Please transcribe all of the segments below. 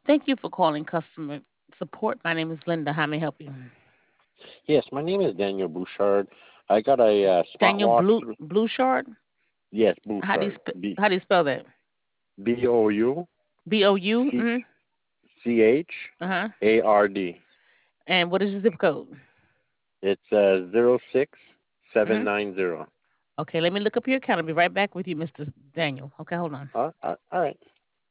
Thank you for calling customer support. My name is Linda. How may I help you? Yes, my name is Daniel Bouchard. I got a spot Daniel walk through. Blueshard. Yes, How do you Bouchard. B how do you spell that? B-O-U BOU. C C-H Uh-huh. A-R-D. And what is your zip code? It's 06790. Mhm. Okay, let me look up your account. I'll be right back with you, Mr. Daniel. Okay, hold on. All right.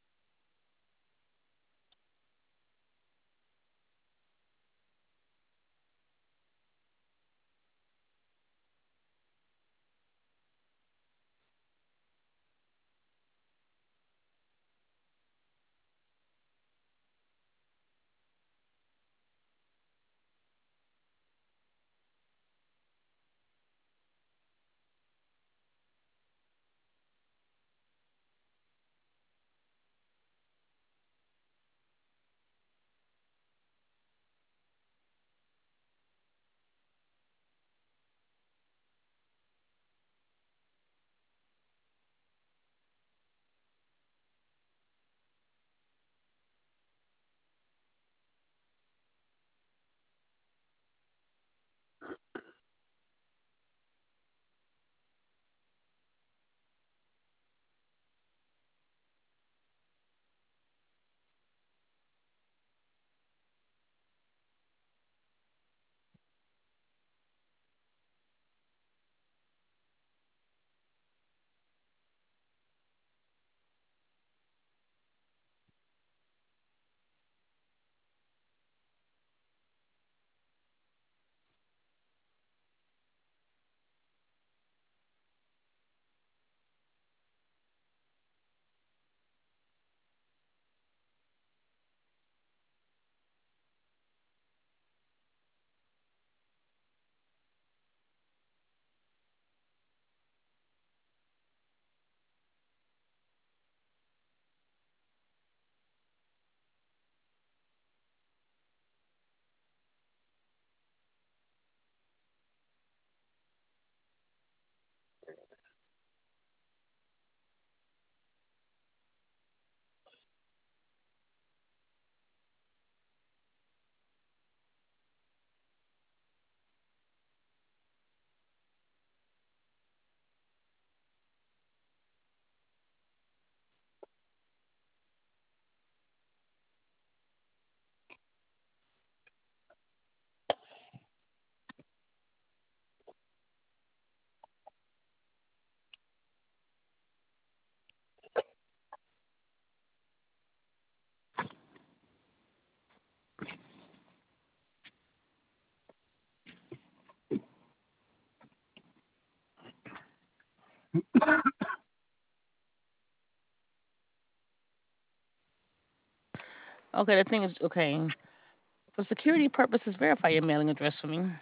Okay, the thing is okay. For security purposes, verify your mailing address for me.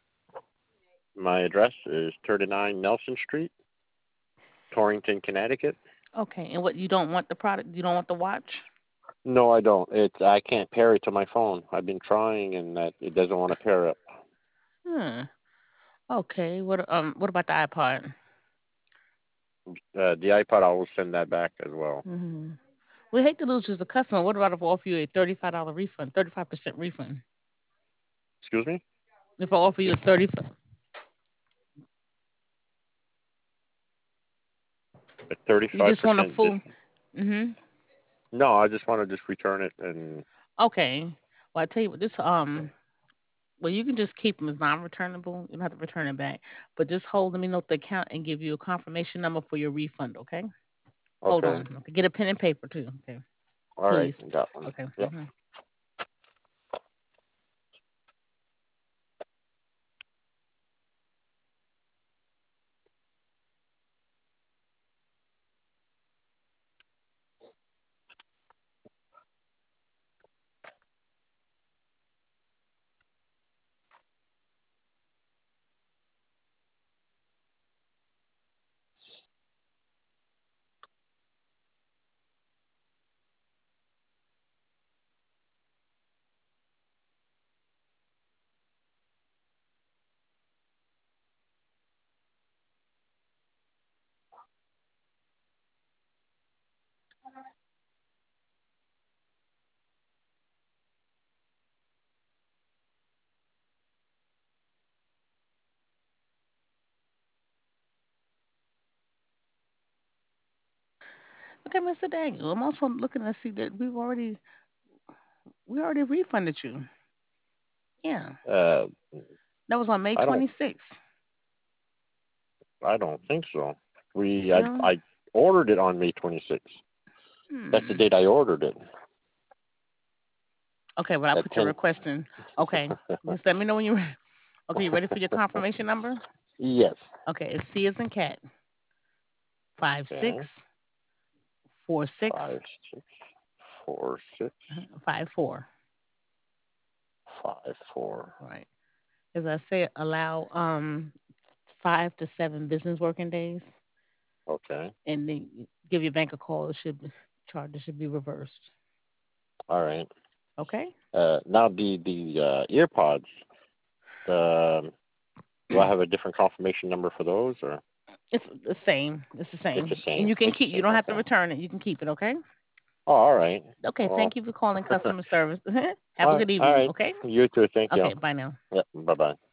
My address is 39 Nelson Street, Torrington, Connecticut. Okay, and what you don't want the product? You don't want the watch? No, I don't. I can't pair it to my phone. I've been trying and that it doesn't want to pair up. Hmm. Okay. What about the iPod? The iPod, I will send that back as well. Hmm. We hate to lose you as a customer. What about if I offer you a $35 refund, 35% refund? Excuse me? If I offer you a 30, A you just want a 35% full. discount. Hmm. No, I just want to just return it and Okay. Well, I tell you what, well, you can just keep them as non-returnable. You don't have to return it back, but just hold. Let me note the account and give you a confirmation number for your refund. Okay. Hold okay. on. Okay. Get a pen and paper too. Okay. All right, Please. got one. Okay. Yep. Okay, Mr. Daniel. I'm also looking to see that we already refunded you. Yeah, Uh, that was on May I don't 26th. I don't think so. You know? I ordered it on May 26th. That's the Hmm. date I ordered it. Okay, well I At put your 10. request in. Okay, just let me know when you're. Okay, you ready for your confirmation number? Yes. Okay, it's C as in cat. Five Okay. six four six 5, 6, 4, 6, 54. 5, 4. Right. As I say, allow 5 to 7 business working days, Okay. and then give your bank a call. Charges should be reversed. All right. Okay. Now the earpods. The Do I have a different confirmation number for those, or It's the same. It's the it's the same, and same? you can It's the keep. You same. don't have to Okay. return it. You can keep it. Okay. Oh, all right. Okay. Well, Thank you for calling customer service. Have a all good evening. right. Okay. You too. Thank you. Okay. Bye now. Yep. Bye bye.